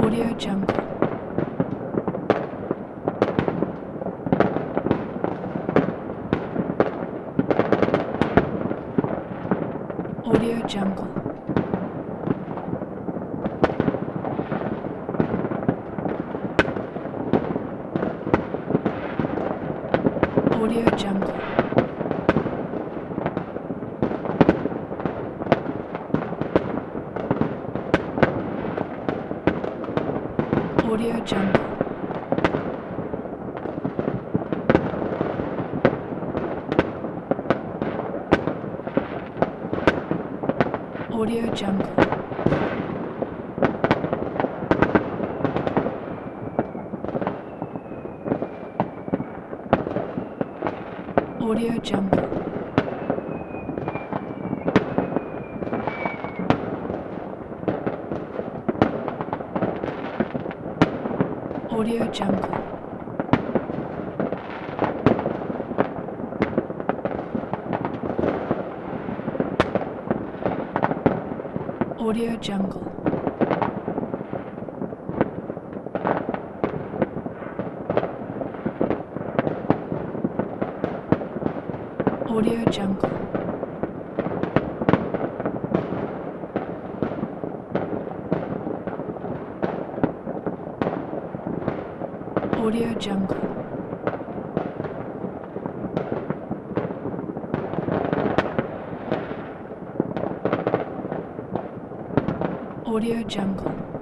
Audio Jungle. Audio Jungle. Audio Jungle. Audio Jungle. Audio Jungle. Audio Jungle. Audio Jungle. Audio Jungle. Audio Jungle. Audio Jungle. Audio Jungle.